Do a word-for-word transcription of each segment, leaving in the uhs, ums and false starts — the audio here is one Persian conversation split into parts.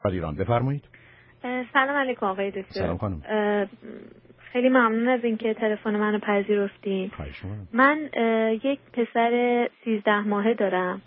از ایران. بفرمایید. سلام علیکم آقای دکتر. سلام خانم. خیلی ممنون از اینکه تلفن منو پذیرفتین. من یک پسر سیزده ماهه دارم.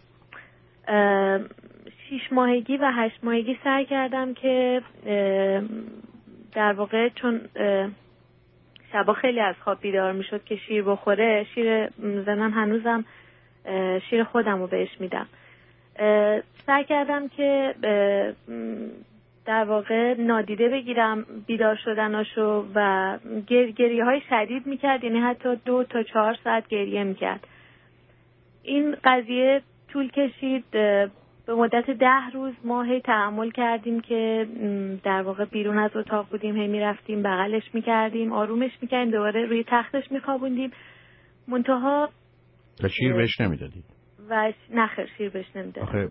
شیش ماهگی و هشت ماهگی سعی کردم که در واقع چون شبا خیلی از خواب بیدار میشد که شیر بخوره، شیر زنم هنوزم شیر خودم رو بهش میدم. سعی کردم که در واقع نادیده بگیرم بیدار شدناشو و گر، گریه های شدید میکرد، یعنی حتی دو تا چهار ساعت گریه میکرد. این قضیه طول کشید، به مدت ده روز ما هی تحمل کردیم که در واقع بیرون از اتاق بودیم، هی میرفتیم بغلش میکردیم، آرومش میکردیم، دوباره روی تختش میخوابوندیم. منتها و شیر بهش نمیدادید؟ و نخیر شیر بهش نمیدادم. آخه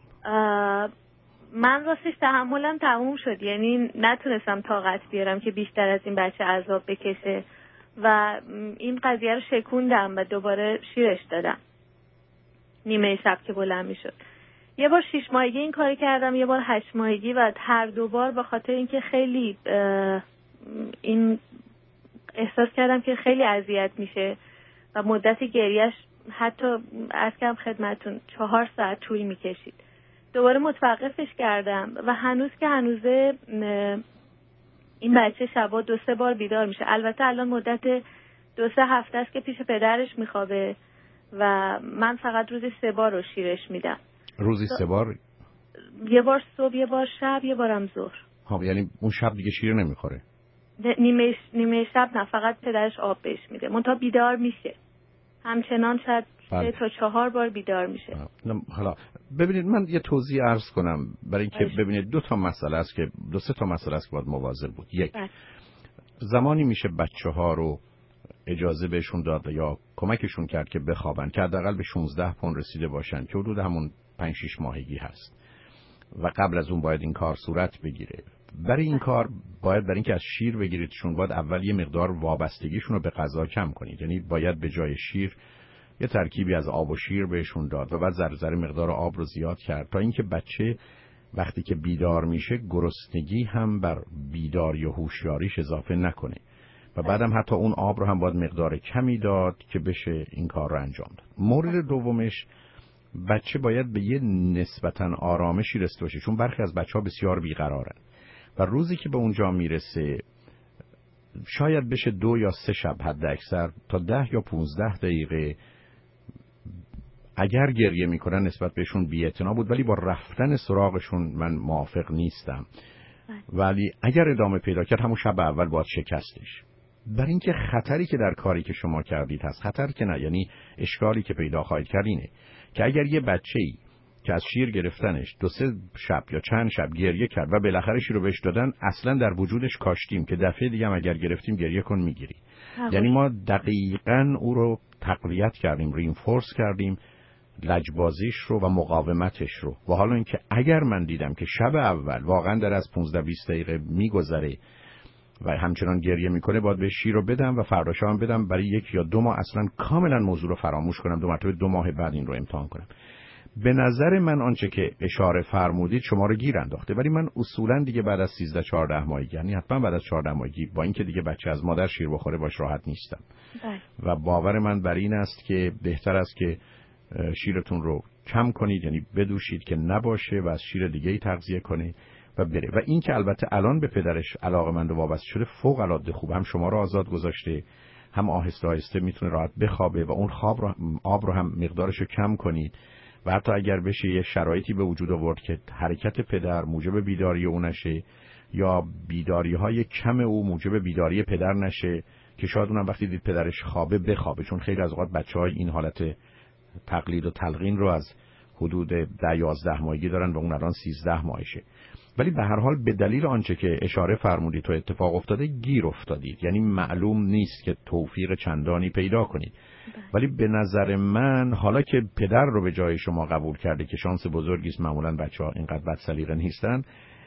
من راستش تحملم تموم شد، یعنی نتونستم طاقت بیارم که بیشتر از این بچه عذاب بکشه و این قضیه رو شکوندم و دوباره شیرش دادم نیمه شب که بلند میشد. یه بار شیش ماهگی این کاری کردم، یه بار هشت ماهگی و هر دو بار به خاطر اینکه خیلی این احساس کردم که خیلی اذیت میشه و مدت گریهش حتی از کم خدمتون چهار ساعت طول میکشید. دوباره متوقفش کردم و هنوز که هنوزه این بچه شبا دو سه بار بیدار میشه. البته الان مدت دو سه هفته است که پیش پدرش میخوابه و من فقط روزی سه بار رو شیرش میدم. روزی سه بار؟ یه بار صبح، یه بار شب، یه بارم ظهر. ها، یعنی اون شب دیگه شیر نمیخوره؟ نیمه نیمه شب نه، فقط پدرش آب بهش میده. منتها بیدار میشه همچنان، شاید سه تا چهار بار بیدار میشه. حالا ببینید من یه توضیح عرض کنم برای اینکه ببینید دو تا مسئله است که دو سه تا مسئله است که باید مواظب بود. یک، بله. زمانی میشه بچه ها رو اجازه بهشون داد یا کمکشون کرد که بخوابن که حداقل به شانزده پوند رسیده باشن که حدود همون پنج شش ماهگی هست و قبل از اون باید این کار صورت بگیره. برای این کار باید برای اینکه از شیر بگیریدشون باید اول یه مقدار وابستگیشون رو به غذا کم کنید، یعنی باید به جای شیر یه ترکیبی از آب و شیر بهشون داد و بعد ذره ذره مقدار آب رو زیاد کرد تا اینکه بچه وقتی که بیدار میشه گرسنگی هم بر بیداری و هوشیاریش اضافه نکنه و بعدم حتی اون آب رو هم باید مقدار کمی داد که بشه این کار رو انجام داد. مورد دومش، بچه باید به یه نسبتاً آرامشی رسیده باشه، چون برخی از بچه‌ها بسیار بیقرارن و روزی که به اونجا میرسه شاید بشه دو یا سه شب حد اکثر تا ده یا پونزده دقیقه اگر گریه میکنن نسبت بهشون بی‌اعتنا بود، ولی با رفتن سراغشون من موافق نیستم. ولی اگر ادامه پیدا کرد همون شب اول باید شکستش. برای اینکه خطری که در کاری که شما کردید هست، خطر که نه، یعنی اشکالی که پیدا خواهید کرد اینه که اگر یه بچه‌ای که از شیر گرفتنش دو سه شب یا چند شب گریه کرد و بالاخره شیر رو بهش دادن، اصلا در وجودش کاشتیم که دفعه دیگه هم اگر گرفتیم گریه کن میگیری. یعنی ما دقیقاً او رو تقویت کردیم، رینفورس کردیم لجبازیش رو و مقاومتش رو. و حالا اینکه اگر من دیدم که شب اول واقعا در از پانزده بیست دقیقه میگذره و همچنان گریه میکنه، باید به شیر رو بدم و فردا شام بدم، برای یک یا دو ماه اصلا کاملا موضوع رو فراموش کنم، دو مرتبه دو ماه بعد این رو امتحان کنم. به نظر من آنچه که اشاره فرمودید شما رو گیر انداخته، ولی من اصولا دیگه بعد از سیزده چهارده ماهگی، یعنی حتما بعد از چهارده ماهگی، با اینکه دیگه بچه از مادر شیر بخوره باش راحت نیستم. بله. و باور من بر این است که بهتر است که شیرتون رو کم کنید، یعنی بدوشید که نباشه و از شیر دیگه‌ای تغذیه کنید و بره. و این که البته الان به پدرش علاقه‌مند و وابسته شده فوق العاده خوب، هم شما رو آزاد گذاشته، هم آهسته آهسته میتونه راحت بخوابه و اون خواب رو آب رو هم مقدارش رو کم کنید و حتی اگر بشه یه شرایطی به وجود آورد که حرکت پدر موجب بیداری او نشه یا بیداری‌های کم او موجب بیداری پدر نشه، که شاید اونم وقتی دید پدرش خوابه بخوابه، چون خیلی از اوقات بچه‌های این حالت تقلید و تلقین رو از حدود ده یازده ماهگی دارن و اون الان سیزده ماهشه. ولی به هر حال به دلیل آنچه که اشاره فرمودید تو اتفاق افتاده گیر افتادید، یعنی معلوم نیست که توفیق چندانی پیدا کنید. ولی به نظر من حالا که پدر رو به جای شما قبول کرده که شانس بزرگی است، معمولا بچه‌ها اینقدر بد سلیقه نیستن،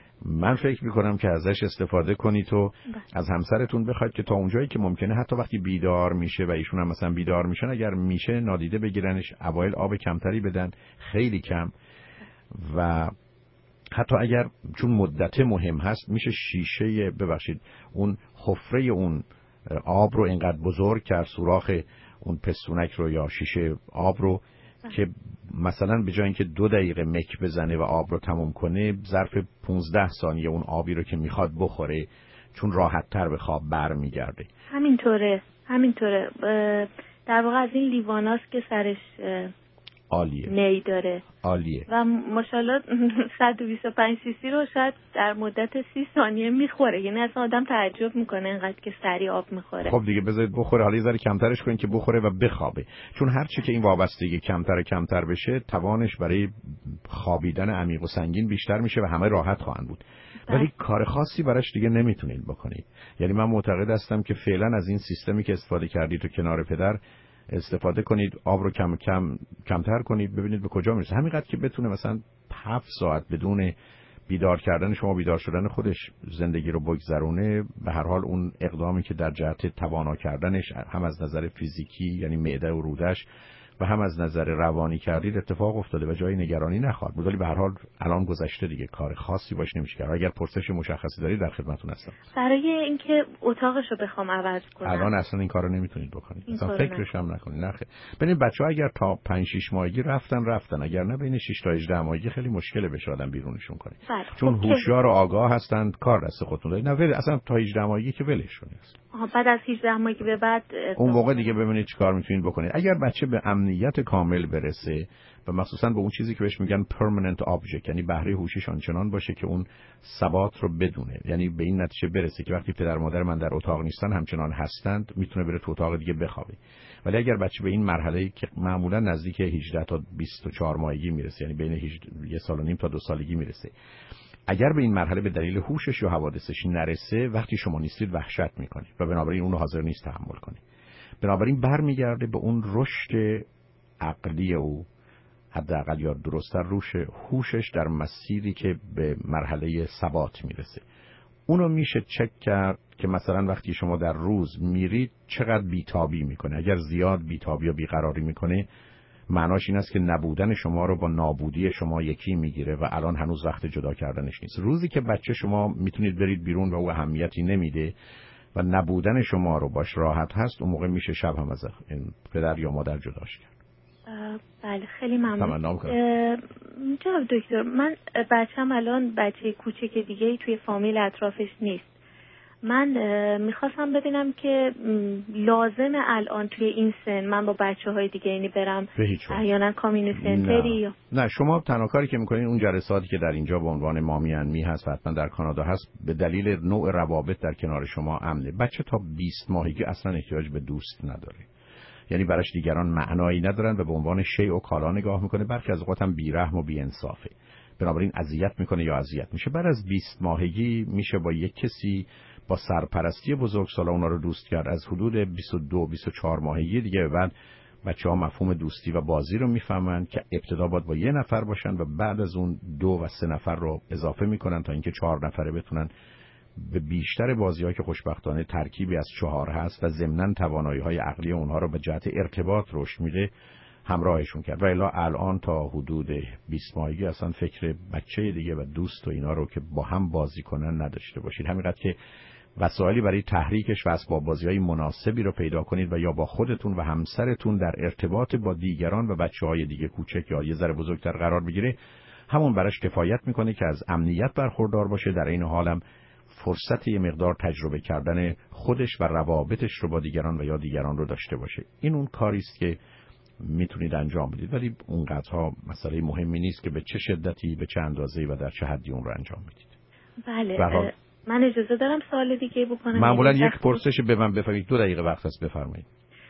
من فکر میکنم که ازش استفاده کنید و از همسرتون بخواید که تا اونجایی که ممکنه حتی وقتی بیدار میشه و ایشون هم مثلا بیدار میشن، اگر میشه نادیده بگیرنش، اوایل آب کمتری بدن، خیلی کم، و حتی اگر چون مدت مهم هست میشه شیشه ببخشید اون حفره اون آب رو اینقدر بزرگ کرد، سوراخ اون پستونک رو یا شیشه آب رو که مثلا به جای اینکه دو دقیقه مک بزنه و آب رو تموم کنه، ظرف پونزده ثانیه اون آبی رو که میخواد بخوره، چون راحت تر به خواب برمیگرده. همینطوره همینطوره در واقع از این لیواناست که سرش عالیه، نی داره، عالیه و ماشاءالله صد و بیست و پنج سی سی رو شاید در مدت سی ثانیه میخوره. یعنی اصلا آدم تعجب میکنه اینقدر که سریع آب میخوره. خب دیگه بذارید بخوره، حالا یه ذره کمترش کنین که بخوره و بخوابه، چون هر چی که این وابستگی کمتر کمتر بشه توانش برای خوابیدن عمیق و سنگین بیشتر میشه و همه راحت خواهند بود. ولی کار خاصی براش دیگه نمیتونید بکنید. یعنی من معتقد هستم که فعلا از این سیستمی که استفاده کردید تو کنار پدر استفاده کنید، آب رو کم کم کمتر کنید، ببینید به کجا میرسه. همینقدر که بتونه مثلا هفت ساعت بدون بیدار کردن شما بیدار شدن خودش زندگی رو بگذرونه، به هر حال اون اقدامی که در جهت توانا کردنش هم از نظر فیزیکی یعنی معده و رودش و هم از نظر روانی کردید اتفاق افتاده و جای نگرانی نخواهد بود. ولی به هر حال الان گذشته دیگه، کار خاصی باش نمیشه کرد. اگر پرسش مشخصی دارید در خدمتتون هستم. برای اینکه اتاقش رو بخوام عوض کنم الان اصلا این کارو نمیتونید بکنید، اصلا فکرش هم نکنید. نه خیر. ببینید بچه‌ها اگر تا پنج شش ماهگی رفتن رفتن، اگر نه بین شش تا هجده ماهگی خیلی مشکله بشه آدم بیرونشون کنه. چون خب هوشیار و آگاه هستند، کار دست خودتون دارید. نه ولی اصلا تا هجده ماهگی که ولش کنید. آها، بعد از هجده ماهگی به بعد اون موقع دیگه ببینید چیکار میتونید بکنید. اگر بچه به امنیت کامل برسه و مخصوصا به اون چیزی که بهش میگن permanent object، یعنی بهره هوشیش آنچنان باشه که اون ثبات رو بدونه، یعنی به این نتیجه برسه که وقتی پدر مادر من در اتاق نیستن همچنان هستند، میتونه بره تو اتاق دیگه بخوابه. ولی اگر بچه به این مرحله که معمولا نزدیک هجده تا بیست و چهار ماهگی میرسه، یعنی بین یک سال و نیم تا دو سالگی میرسه، اگر به این مرحله به دلیل هوشش یا حوادثش نرسه، وقتی شما نیستید وحشت میکنه و بنابراین اون حاضر نیست تحمل کنه. بنابراین برمیگرده به اون رشد عقلی او، حداقل یا درست‌تر روش هوشش در مسیری که به مرحله ثبات میرسه. اونو میشه چک کرد که مثلا وقتی شما در روز میرید چقدر بیتابی میکنه. اگر زیاد بیتابی و بیقراری میکنه، معناش این است که نبودن شما رو با نابودی شما یکی میگیره و الان هنوز وقت جدا کردنش نیست. روزی که بچه شما میتونید برید بیرون و او اهمیتی نمیده و نبودن شما رو باش راحت هست، اون موقع میشه شب هم از پدر یا مادر جداش کرد. بله خیلی ممنون. جناب دکتر، من بچه‌م الان بچه کوچک دیگه توی فامیل اطرافش نیست. من میخواستم ببینم که لازم الان توی این سن من با بچه های دیگه اینی برم احیانا کامیونیتی سنتری؟ نه. نه شما تنها کاری که میکنین اون جلساتی که در اینجا به عنوان مامی انمی هست و حتما در کانادا هست به دلیل نوع روابط در کنار شما امنه. بچه تا بیست ماهگی اصلا احتیاج به دوست نداره، یعنی براش دیگران معنایی ندارن و به عنوان شیء و کالا نگاه میکنه، برخی از اوقات هم بیرحم و بی‌انصافه، بنابراین اذیت میکنه یا اذیت میشه. بعد از بیست ماهگی میشه با یک کسی با سرپرستی بزرگسالا اونا رو دوست کرد. از حدود بیست و دو بیست و چهار ماهگی دیگه بعد بچه‌ها مفهوم دوستی و بازی رو میفهمن که ابتدا باید با یه نفر باشن و بعد از اون دو و سه نفر رو اضافه میکنن تا اینکه چهار نفره بتونن به بیشتر بازی‌ها که خوشبختانه ترکیبی از چهار هست و ضمناً توانایی‌های عقلی اونها رو به جهت ارتباط رشد میده همراهشون کرد. و الا الان تا حدود بیست ماهگی اصلا فکر بچه دیگه و دوست و اینا رو که با هم بازی کنن نداشته باشید. همینقدر که وسایلی برای تحریکش و اسباب بازی‌های مناسبی رو پیدا کنید و یا با خودتون و همسرتون در ارتباط با دیگران و بچه‌های دیگه کوچک یا یه ذره بزرگتر قرار بگیره، همون براش کفایت میکنه که از امنیت برخوردار باشه، در این حالم فرصت یه مقدار تجربه کردن خودش و روابطش رو با دیگران و یا دیگران رو داشته باشه. این اون کاری است که میتونید انجام بدید، ولی اونقدرها مسئله مهمی نیست که به چه شدتی، به چه اندازه‌ای و در چه حدی اون رو انجام بدید. بله. من اجازه دارم سوال دیگه بکنم؟ معمولا یک پرسش به من بفرمایید، دو دقیقه وقت هست، بفرمایید.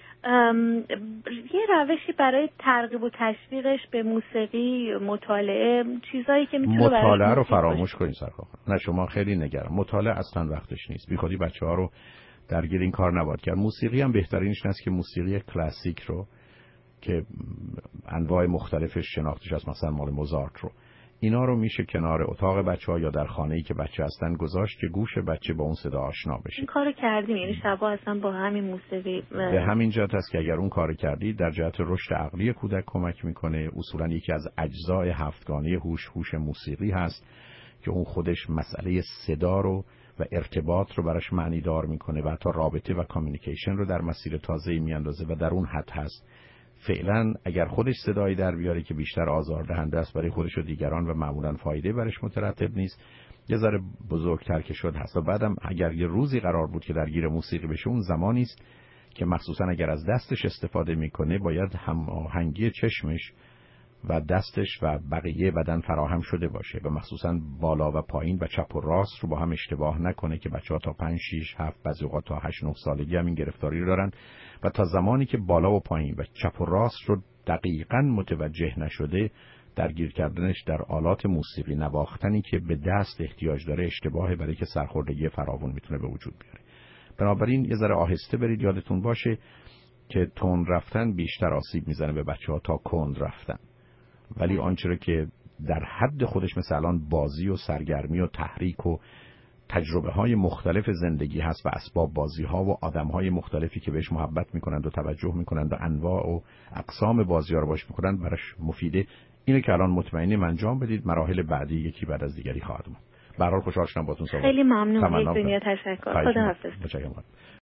یه روشی برای ترغیب و تشویقش به موسیقی، مطالعه، چیزایی که میتونه مطالعه رو فراموش کنید سرکار. نه شما خیلی نگران، مطالعه اصلا وقتش نیست. بیخودی بچه‌ها رو درگیر این کار نباید کرد. موسیقی هم بهترینش هست که موسیقی کلاسیک رو که انواع مختلفش شناختش هست، مثلا مال موزارت رو اینا رو میشه کنار اتاق بچه‌ها یا در خانه‌ای که بچه هستن گذاشت که گوش بچه با اون صدا آشنا بشه. این کارو کردیم، یعنی شبا اصلا با همین موسیقی. به همین جهت است که اگر اون کارو کردی در جهت رشد عقلی کودک کمک میکنه. اصولاً یکی از اجزای هفتگانه هوش هوش موسیقی هست که اون خودش مسئله صدا رو و ارتباط رو براش معنی دار میکنه و حتی رابطه و کامیونیکیشن رو در مسیر تازه‌ای میاندازه و در اون حد هست. فعلا اگر خودش صدایی در بیاره که بیشتر آزاردهنده است برای خودش و دیگران و معمولا فایده برش مترتب نیست، یه ذره بزرگتر که شد هست و بعدم اگر یه روزی قرار بود که درگیر موسیقی بشه، اون زمانی است که مخصوصا اگر از دستش استفاده میکنه باید هماهنگی چشمش و دستش و بقیه بدن فراهم شده باشه و مخصوصا بالا و پایین و چپ و راست رو با هم اشتباه نکنه که بچه‌ها تا پنج شش هفت بعضی اوقات تا هشت نه سالگی هم این گرفتاری رو دارن و تا زمانی که بالا و پایین و چپ و راست رو دقیقاً متوجه نشده درگیر کردنش در آلات موسیقی نواختنی که به دست احتیاج داره اشتباهه، برای که سرخوردگی فراوان میتونه به وجود بیاره. بنابراین یه ذره آهسته برید. یادتون باشه که تون رفتن بیشتر آسیب میزنه به بچه‌ها تا کند رفتن. ولی آنچه که در حد خودش مثل الان بازی و سرگرمی و تحریک و تجربه های مختلف زندگی هست و اسباب بازی ها و آدم های مختلفی که بهش محبت میکنند و توجه میکنند و انواع و اقسام بازی ها رو باش میکنند براش مفیده. اینه که الان مطمئنیم انجام بدید. مراحل بعدی یکی بعد از دیگری خواهد بود. به هر حال خوشحال شدم باهاتون صحبت. خیلی ممنون. یک دنیا تشکر. خداحافظ. متشکرم.